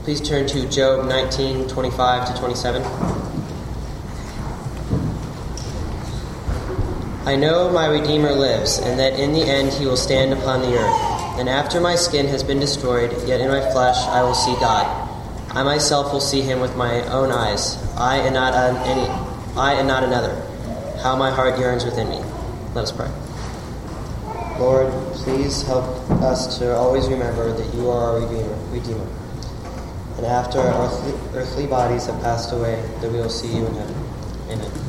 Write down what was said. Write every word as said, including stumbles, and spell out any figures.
Please turn to Job nineteen, twenty-five to twenty-seven. I know my Redeemer lives, and that in the end he will stand upon the earth. And after my skin has been destroyed, yet in my flesh I will see God. I myself will see him with my own eyes, I and not an, any, I and not another. How my heart yearns within me. Let us pray. Lord, please help us to always remember that you are our Redeemer. Redeemer. And after our earthly, earthly bodies have passed away, that we will see you in heaven. Amen.